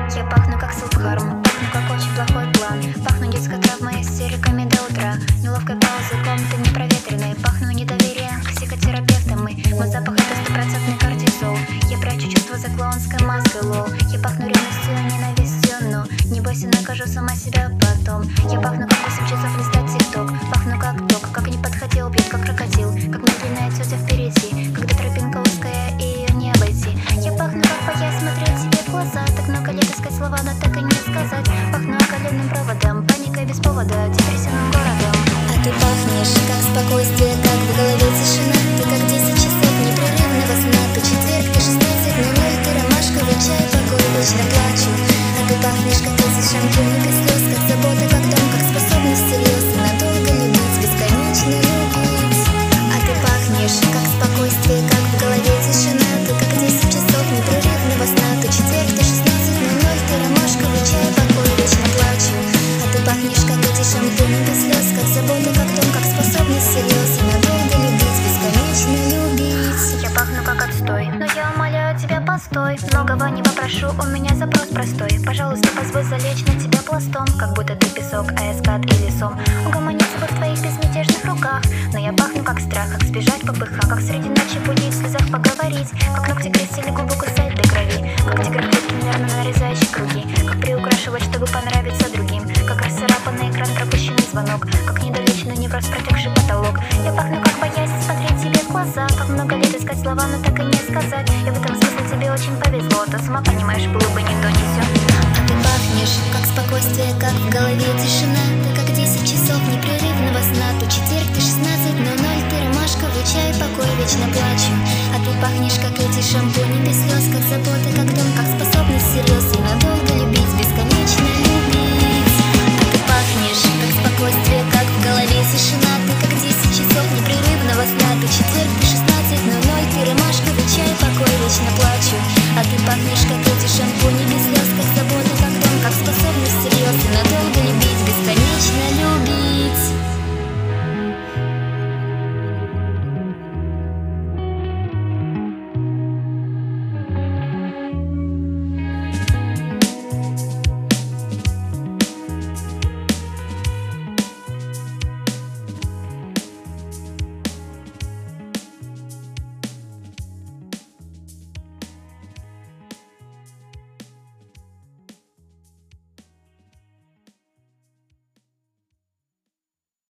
Я пахну как селфхарм, пахну как очень плохой план. Пахну детской травмой, истериками до утра, неловкой паузой комнаты непроветренной. Пахну недоверием к психотерапевтам. Мой запах — это стопроцентный кортизол. Я прячу чувства за клоунской маской, лол. Я пахну ревностью и ненавистью, но не бойся, накажу сама себя потом. Я пахну как 8 часов листать тикток. Пахну как ток, как не подходил, бьет как крокодил, как медленная тетя впереди, когда тропинка узкая и ее не обойти. Я пахну как боясь смотреть себе в глаза, так много лет искать слова, но так и не сказать. Пахну оголенным проводом, паникой без повода, депрессивным городом. А ты пахнешь как спокойствие, как в голове тишина. Ты как 10 часов непрерывного сна. Ты четверг, ты 16:00, ты ромашковый чай, покой, вечно плачу. А ты пахнешь как эти шампуни без слез, как забота, как дом, как способность серьезно надолго любить, бесконечно любить. А ты пахнешь как спокойствие, как в голове тишина. Ты как 10 часов непрерывного сна. Ты четверг, ты 16:00, ты ромашковый чай, покой, вечно плачу. А ты пахнешь как эти шампуни без слез, как забота, как дом, как способность серьезно надолго любить, бесконечно любить. Я пахну как отстой, но я умоляю тебя, постой. Многого не попрошу, у меня запрос простой. Пожалуйста, позволь залечь на тебя пластом, как будто ты песок, а я скат или сом. Угомониться бы в твоих безмятежных руках. Но я пахну как страх, как сбежать попыха, как среди ночи будить, в слезах поговорить, как ногти крестили губы кусать до крови, как тигр клетки нервно нарезающий круги, как приукрашивать, чтобы понравиться другим, как расцарапанный экран, пропущенный звонок, как недолеченный невроз, протекший потолок. Я пахну как боясь смотреть тебе в глаза, как много лет искать слова, но так и не сказать. И в этом смысле тебе очень повезло, ты сама понимаешь, было бы не то, не сё. А ты пахнешь как спокойствие, как в голове тишина. Ты как 10 часов непрерывного сна. Ты четверг, ты 16:00, ты ромашковый чай, покой, вечно плачу. А ты пахнешь как эти шампуни без слез, как забота, как дом, как способность серьезно надолго любить, бесконечно любить. А ты пахнешь как спокойствие, как в голове тишина. Ты как 10 часов непрерывного сна. Ты четверг, ты 16:00, ты ромашковый чай, покой, вечно плачу. А ты пахнешь как эти шампуни